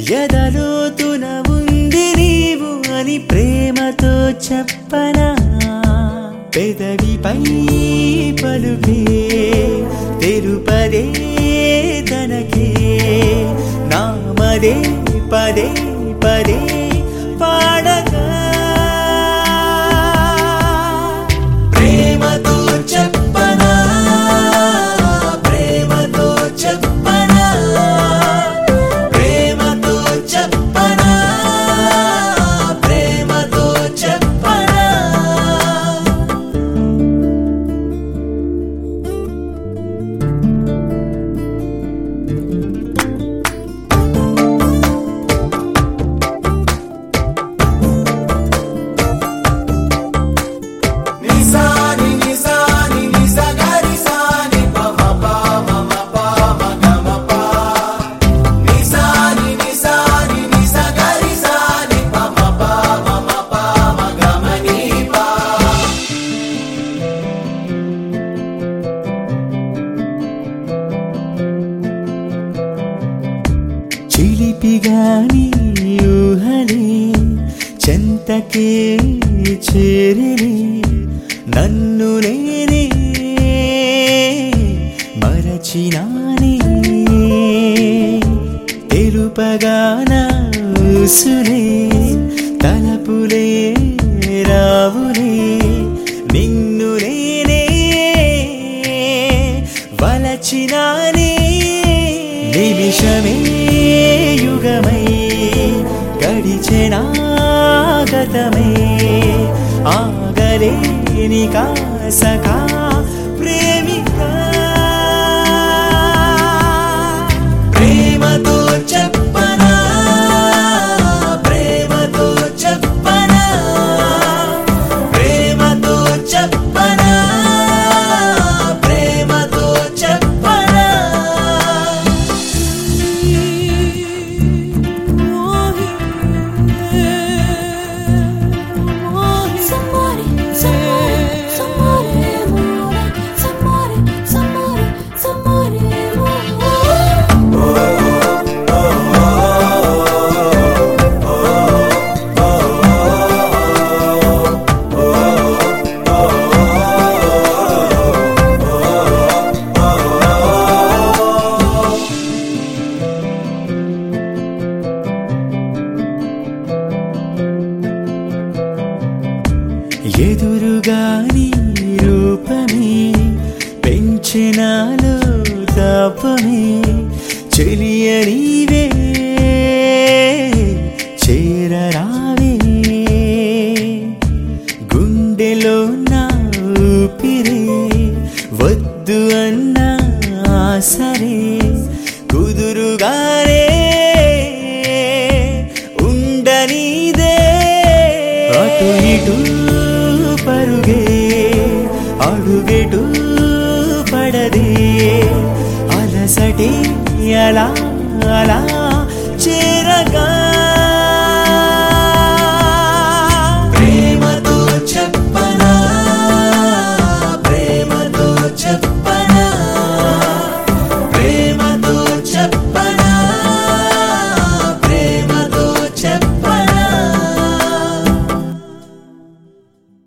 ఎదలోతున ఉంది నీవు అని ప్రేమతో చెప్పనా పెదవిపై పలుకే తెరుపదే తనకే నామదే పదే పదే పాడగా ప్రేమతో చెప్పనా ప్రేమతో చెప్పనా ప్రేమతో చెప్పనా ప్రేమతో చెప్పనా చిలిపిగాని ఊహలే చెంతకే చేరిలే నన్ను నేనే మరచినానే తెలుపగా నా ఊసులే తలపులే రావులే నిన్ను నేనే వలచినానే నిమిషమే యుగమై గడిచెనా గతమే ఆగలేని కాసకా ప్రేమిక ప్రేమతో చెప్పనా ప్రేమతో చెప్పనా ప్రేమతో చెప్పనా ప్రేమతో చెప్పనా ఎదురుగాని రూపమే పెంచెనాలో తాపమే చెలియ నీవే చేరరావే గుండెలో నా ఊపిరే వద్దు అన్నా సరే కుదురుగానే ఉండనీదే అటు ఇటు పరుగే అడుగెటు పడదే అలసటే అలా